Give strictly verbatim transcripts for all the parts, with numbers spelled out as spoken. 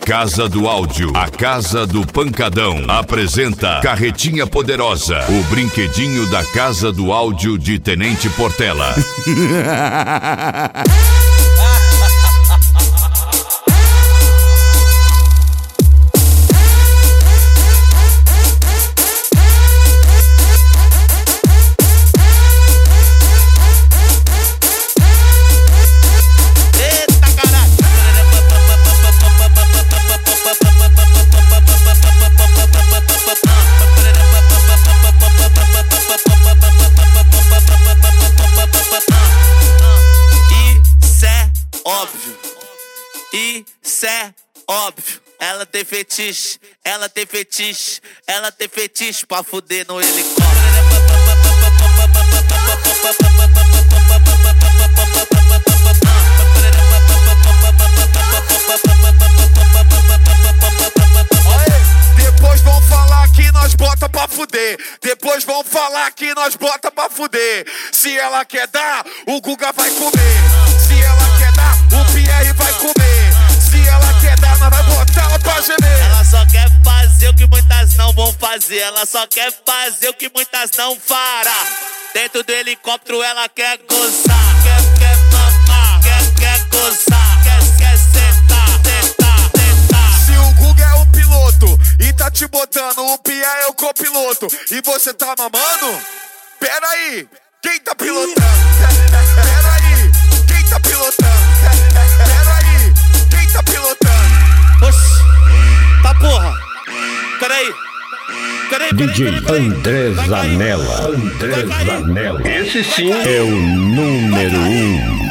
Casa do Áudio, a Casa do Pancadão, apresenta Carretinha Poderosa, o brinquedinho da Casa do Áudio de Tenente Portela. Isso é óbvio, ela tem fetiche, ela tem fetiche, ela tem fetiche pra fuder no helicóptero. Depois vão falar que nós bota pra fuder. Depois vão falar que nós bota pra fuder. Se ela quer dar, o Guga vai comer. Se ela quer dar, o Pierre vai comer. Se ela quer dar, nós vai botar ela pra gemer. Ela só quer fazer o que muitas não vão fazer. Ela só quer fazer o que muitas não fará. Dentro do helicóptero ela quer gozar. Quer, quer mamar, quer, quer gozar. Quer, quer sentar, sentar, sentar. Se o Guga é o piloto e tá te botando, o Pierre é o copiloto e você tá mamando? Pera aí, quem tá pilotando? Pera aí, quem tá pilotando? Pera aí, quem tá pilotando? Oxi, tá porra. Peraí. Peraí, D J peraí, peraí. André Zanella. André Zanella. Esse sim é o número um.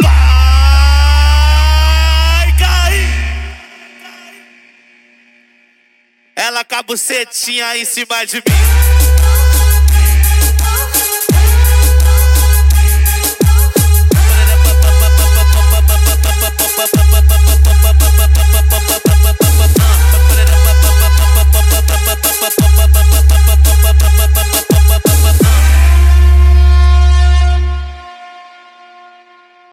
Vai cair. Ela com a bucetinha em cima de mim.